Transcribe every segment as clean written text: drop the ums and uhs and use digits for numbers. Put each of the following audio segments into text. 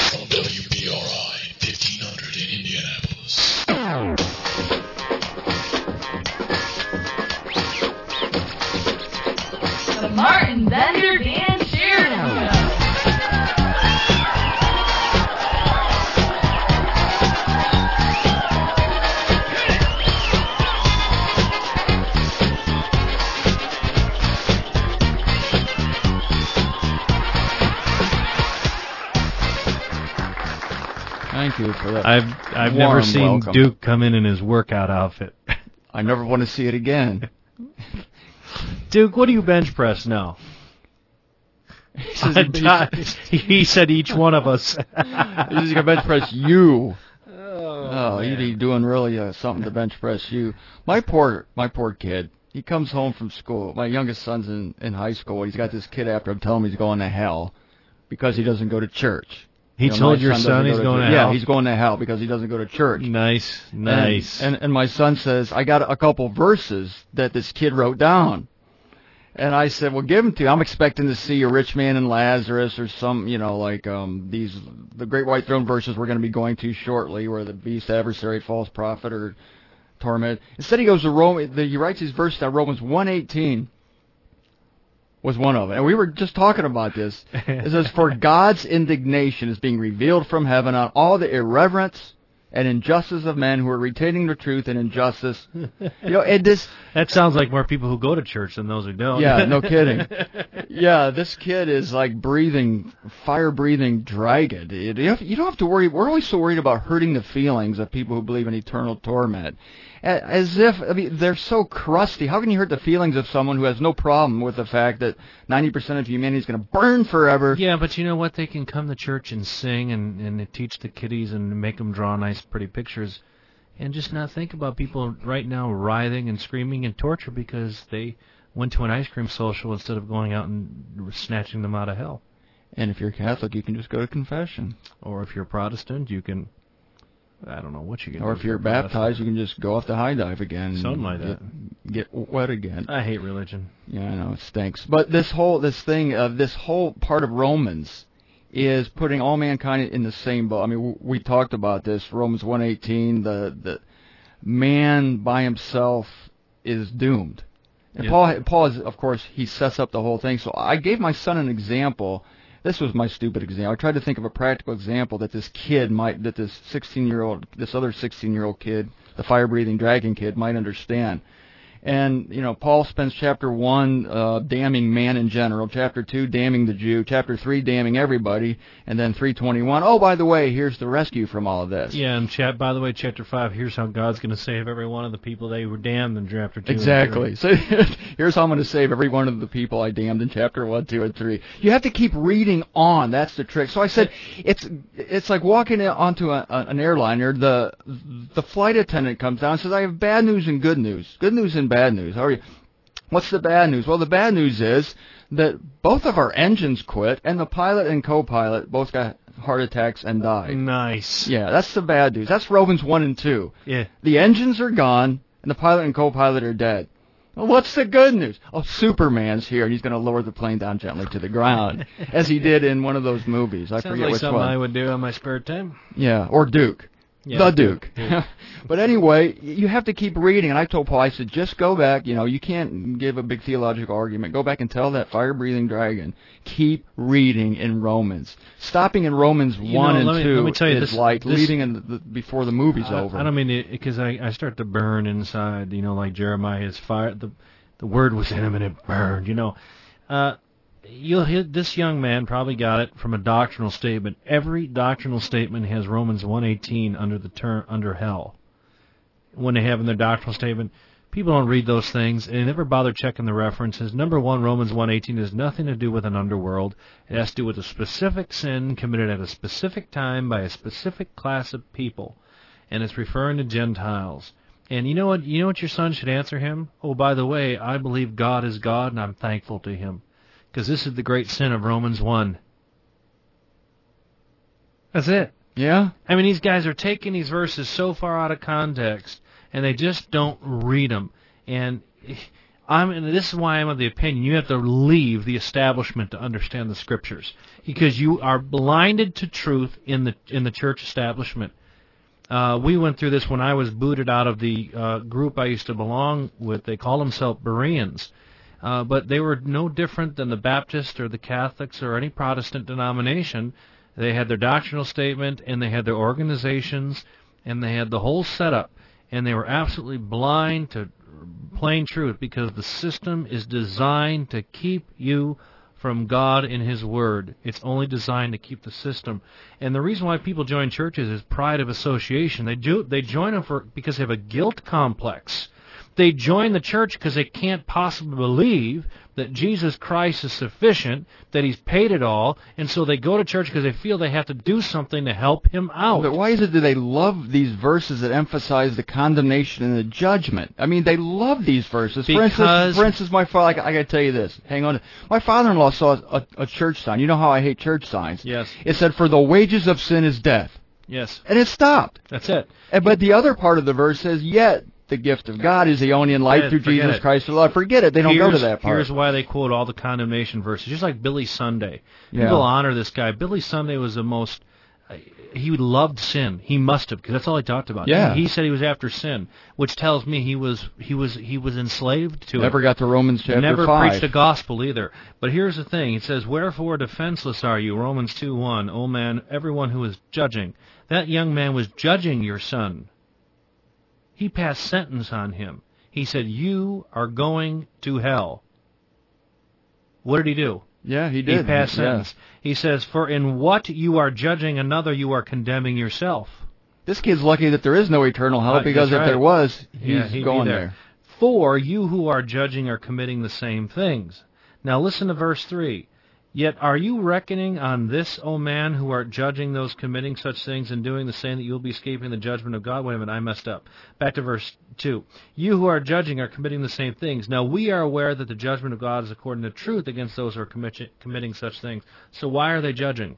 From WBRI 1500 in Indianapolis. The Martin Bender Dan Sheridan Show. Thank you for that. I've never seen welcome. Duke come in his workout outfit. I never want to see it again. Duke, what do you bench press now? He said each one of us. He's going to bench press you. Oh, you'd be doing really something to bench press you. My poor kid. He comes home from school. My youngest son's in high school. He's got this kid after him telling him he's going to hell because he doesn't go to church. He told your son he's going to hell? Yeah, he's going to hell because he doesn't go to church. Nice. And my son says, I got a couple verses that this kid wrote down. And I said, well, give them to you. I'm expecting to see a rich man and Lazarus or some, like the Great White Throne verses we're going to be going to shortly, where the beast, adversary, false prophet, or torment. Instead, he goes to he writes his verse down. Romans 1:18 was one of them. And we were just talking about this. It says, for God's indignation is being revealed from heaven on all the irreverence and injustice of men who are retaining the truth and injustice. That sounds like more people who go to church than those who don't. Yeah, no kidding. Yeah, this kid is like fire-breathing dragon. You don't have to worry. We're always so worried about hurting the feelings of people who believe in eternal torment. As if, they're so crusty. How can you hurt the feelings of someone who has no problem with the fact that 90% of humanity is going to burn forever? Yeah, but you know what? They can come to church and sing and teach the kiddies and make them draw nice, pretty pictures and just not think about people right now writhing and screaming in torture because they went to an ice cream social instead of going out and snatching them out of hell. And if you're Catholic, you can just go to confession. Or if you're Protestant, you can... I don't know what you can do. Or if you're baptized, you can just go off the high dive again. Something like that. Get wet again. I hate religion. Yeah, I know, it stinks. But this whole part of Romans is putting all mankind in the same boat. I mean, we talked about this, Romans 1:18, the man by himself is doomed. And yep. Paul is, of course, he sets up the whole thing. So I gave my son an example. This was my stupid example. I tried to think of a practical example that this other 16-year-old kid, the fire-breathing dragon kid, might understand. And, Paul spends chapter 1 damning man in general, chapter 2 damning the Jew, chapter 3 damning everybody, and then 3:21, oh, by the way, here's the rescue from all of this. Yeah, and by the way, chapter 5, here's how God's going to save every one of the people they were damned in chapter 2. Exactly. So here's how I'm going to save every one of the people I damned in chapter 1, 2, and 3. You have to keep reading on. That's the trick. So I said, it's like walking onto an airliner. The flight attendant comes down and says, I have bad news and good news. Good news and bad news. How are you? What's the bad news? Well, the bad news is that both of our engines quit, and the pilot and co-pilot both got heart attacks and died. Nice. Yeah, that's the bad news. That's Romans 1 and 2. Yeah. The engines are gone, and the pilot and co-pilot are dead. Well, what's the good news? Oh, Superman's here, and he's going to lower the plane down gently to the ground, as he did in one of those movies. I forget like which something one. I would do in my spare time. Yeah, or Duke. Yeah, the Duke. But anyway, you have to keep reading. And I told Paul, I said, just go back. You can't give a big theological argument. Go back and tell that fire-breathing dragon, keep reading in Romans. Stopping in Romans 1 and 2 is like leaving before the movie's over. I don't mean because I start to burn inside, like Jeremiah's fire. The word was in him and it burned, You'll hit this young man probably got it from a doctrinal statement. Every doctrinal statement has Romans 1:18 under the term under hell. When they have in their doctrinal statement, people don't read those things and they never bother checking the references. Number one, Romans 1:18 has nothing to do with an underworld. It has to do with a specific sin committed at a specific time by a specific class of people, and it's referring to Gentiles. And you know what? You know what your son should answer him? Oh, by the way, I believe God is God, and I'm thankful to Him. Because this is the great sin of Romans 1. That's it. Yeah? I mean, these guys are taking these verses so far out of context, and they just don't read them. And This is why I'm of the opinion you have to leave the establishment to understand the Scriptures, because you are blinded to truth in the church establishment. We went through this when I was booted out of the group I used to belong with. They call themselves Bereans, but they were no different than the Baptists or the Catholics or any Protestant denomination. They had their doctrinal statement, and they had their organizations, and they had the whole setup, and they were absolutely blind to plain truth, because the system is designed to keep you from God and His Word. It's only designed to keep the system. And the reason why people join churches is pride of association. They join them because they have a guilt complex. They join the church because they can't possibly believe that Jesus Christ is sufficient, that He's paid it all, and so they go to church because they feel they have to do something to help Him out. But why is it that they love these verses that emphasize the condemnation and the judgment? I mean, they love these verses. Because for instance, my father, I got to tell you this. Hang on. My father-in-law saw a church sign. You know how I hate church signs. Yes. It said, "For the wages of sin is death." Yes. And it stopped. That's it. But the other part of the verse says, "Yet the gift of God is the only life through Jesus Christ the Lord." Forget it. They don't go to that part. Here's why they quote all the condemnation verses. Just like Billy Sunday. Yeah. People honor this guy. Billy Sunday was the most... he loved sin. He must have, because that's all he talked about. Yeah. He said he was after sin, which tells me he was enslaved to it. Never got to Romans chapter 5. Never preached the gospel either. But here's the thing. It says, "Wherefore defenseless are you?" Romans 2:1. "O man, everyone who is judging." That young man was judging your son. He passed sentence on him. He said, "You are going to hell." What did he do? Yeah, he did. He passed sentence. He says, "For in what you are judging another, you are condemning yourself." This kid's lucky that there is no eternal hell, because that's if there right. was, He'd he's going be there. "For you who are judging are committing the same things." Now listen to verse 3. "Yet are you reckoning on this, O man, who art judging those committing such things and doing the same, that you will be escaping the judgment of God?" Wait a minute, I messed up. Back to verse 2. "You who are judging are committing the same things. Now we are aware that the judgment of God is according to truth against those who are committing such things." So why are they judging?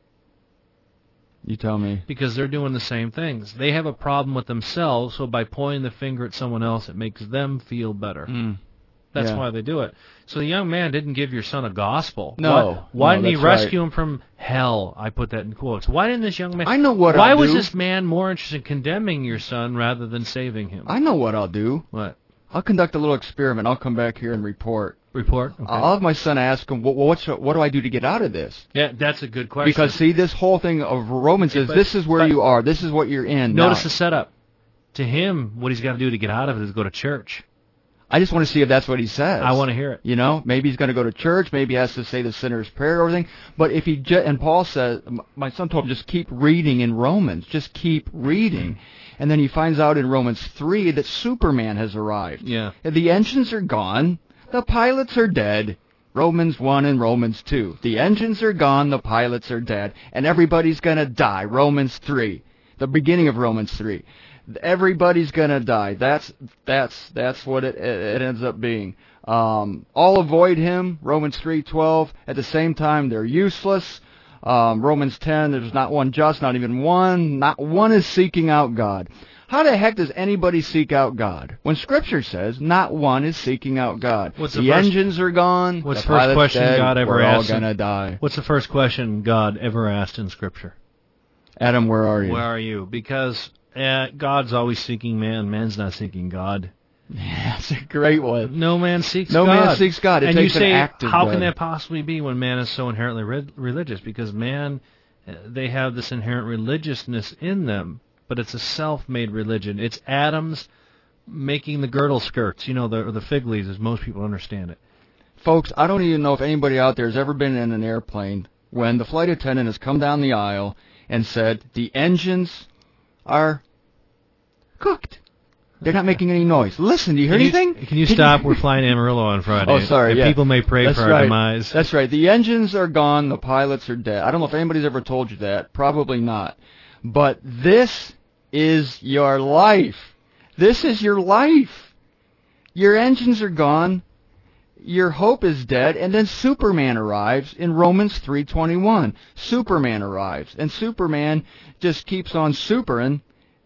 You tell me. Because they're doing the same things. They have a problem with themselves, so by pointing the finger at someone else, it makes them feel better. That's why they do it. So the young man didn't give your son a gospel. No. Why No, didn't he that's rescue him from hell? I put that in quotes. Why didn't this young man... I know what Why I'll was do. this man more interested in condemning your son rather than saving him? I know what I'll do. What? I'll conduct a little experiment. I'll come back here and report. Report? Okay. I'll have my son ask him, what do I do to get out of this? Yeah, that's a good question. Because, see, this whole thing of Romans says, this is where you are. This is what you're in. Notice now. the setup. To him, what he's got to do to get out of it is go to church. I just want to see if that's what he says. I want to hear it. You know, maybe he's going to go to church. Maybe he has to say the sinner's prayer or everything. But if he and Paul says, my son told him, just keep reading in Romans. Just keep reading. And then he finds out in Romans 3 that Superman has arrived. Yeah. The engines are gone. The pilots are dead. Romans 1 and Romans 2. The engines are gone. The pilots are dead. And everybody's going to die. Romans 3. The beginning of Romans 3. Everybody's gonna die. That's what it ends up being. All avoid him. Romans 3:12. At the same time, they're useless. Romans 10. There's not one just, not even one. Not one is seeking out God. How the heck does anybody seek out God when Scripture says not one is seeking out God? The engines are gone. What's the the first pilot's question dead, God ever we're asked? all gonna die. What's the first question God ever asked in Scripture? Adam, where are you? Where are you? Because God's always seeking man. Man's not seeking God. Yeah, that's a great one. No man seeks God. God. No man seeks God. It and takes you say, an active how God. can that possibly be when man is so inherently religious? Because man, they have this inherent religiousness in them, but it's a self-made religion. It's Adam's making the girdle skirts, the fig leaves, as most people understand it. Folks, I don't even know if anybody out there has ever been in an airplane when the flight attendant has come down the aisle and said, the engines are cooked. They're not making any noise. Listen, do you hear anything? Can you stop? We're flying Amarillo on Friday. Oh, sorry. And people may pray for our demise. That's right. The engines are gone. The pilots are dead. I don't know if anybody's ever told you that. Probably not. But this is your life. This is your life. Your engines are gone. Your hope is dead, and then Superman arrives in Romans 3:21. Superman arrives, and Superman just keeps on supering,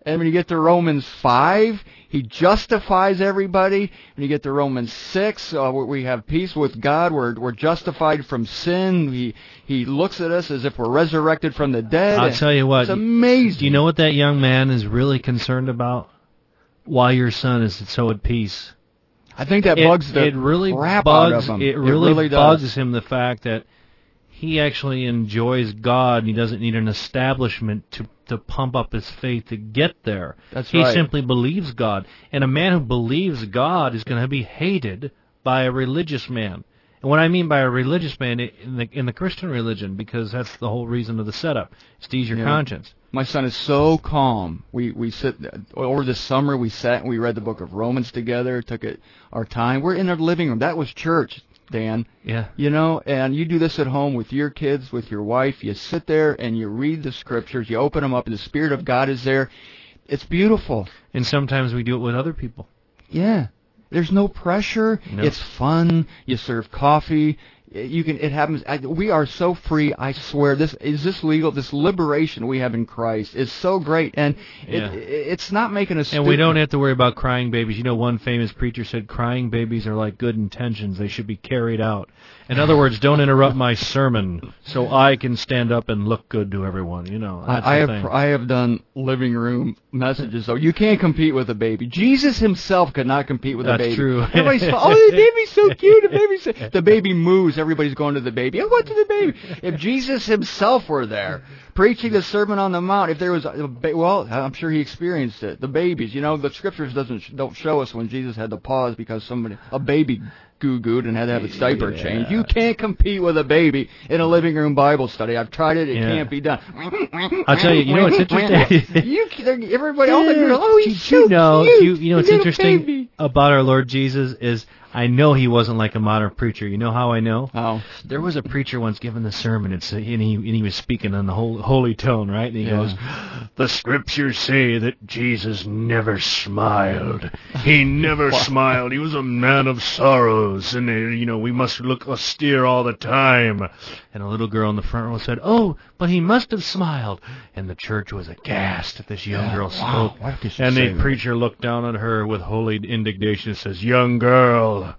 And when you get to Romans 5, he justifies everybody. When you get to Romans 6, we have peace with God. We're justified from sin. He looks at us as if we're resurrected from the dead. I'll tell you what. It's amazing. Do you know what that young man is really concerned about? Why your son is so at peace. I think that bugs the crap out of him. It really does. bugs him, the fact that he actually enjoys God and he doesn't need an establishment to pump up his faith to get there. That's he right. simply believes God. And a man who believes God is going to be hated by a religious man. And what I mean by a religious man in the Christian religion, because that's the whole reason of the setup, is to ease your conscience. My son is so calm. We sit over this summer. We sat and we read the book of Romans together. Took our time. We're in our living room. That was church, Dan. Yeah. You know, and you do this at home with your kids, with your wife. You sit there and you read the scriptures. You open them up, and the Spirit of God is there. It's beautiful. And sometimes we do it with other people. Yeah. There's no pressure. No. It's fun. You serve coffee. It happens. We are so free. I swear. Is this legal? This liberation we have in Christ is so great, and it's not making us. And we don't have to worry about crying babies. You know, one famous preacher said, "Crying babies are like good intentions; they should be carried out." In other words, don't interrupt my sermon so I can stand up and look good to everyone. You know, that's the thing. I have done living room messages. So you can't compete with a baby. Jesus himself could not compete with a baby. That's true. Everybody's the baby's so cute. The baby moves. Everybody's going to the baby. I want to the baby. If Jesus himself were there preaching the Sermon on the Mount, if there was well, I'm sure he experienced it. The babies, you know, the scriptures don't show us when Jesus had to pause because a baby goo-gooed and had to have its diaper changed. You can't compete with a baby in a living room Bible study. I've tried it. It can't be done. I'll tell you. You know what's interesting? Everybody, all the girls. He's so you know cute. what's interesting about our Lord Jesus is I know he wasn't like a modern preacher. You know how I know? How? There was a preacher once giving the sermon, and he was speaking in the holy tone, right? And he goes, "The scriptures say that Jesus never smiled. He never smiled. He was a man of sorrows, and we must look austere all the time." And a little girl in the front row said, "Oh, but he must have smiled." And the church was aghast that this young girl spoke. Why could she And say the that? preacher looked down on her with holy indignation and says, "Young girl,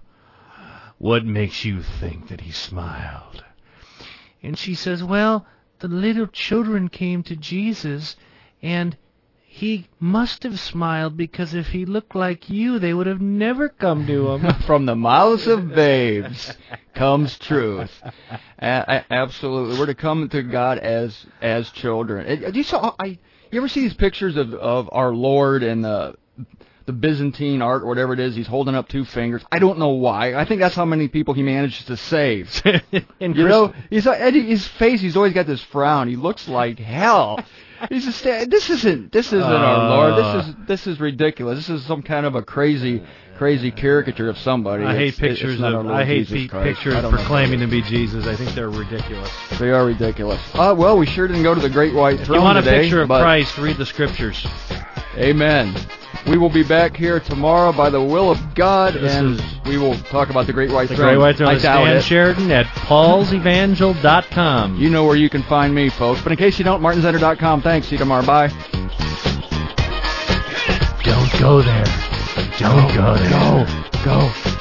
what makes you think that he smiled?" And she says, "Well, the little children came to Jesus, and he must have smiled because if he looked like you, they would have never come to him." From the mouths of babes comes truth. Absolutely. We're to come to God as children. You ever see these pictures of our Lord and the Byzantine art, or whatever it is? He's holding up two fingers. I don't know why. I think that's how many people he managed to save. His face, he's always got this frown. He looks like hell. He's just, this isn't our Lord. This is ridiculous. This is some kind of a crazy caricature of somebody. I hate pictures proclaiming to be Jesus. I think they're ridiculous. They are ridiculous. Well, we sure didn't go to the Great White Throne today. If you want a picture of Christ, read the scriptures. Amen. We will be back here tomorrow by the will of God, we will talk about the Great White Throne. The Great White Throne is Dan Sheridan at paulsevangel.com. You know where you can find me, folks. But in case you don't, martinzender.com. Thanks. See you tomorrow. Bye. Don't go there. Don't go there. Go.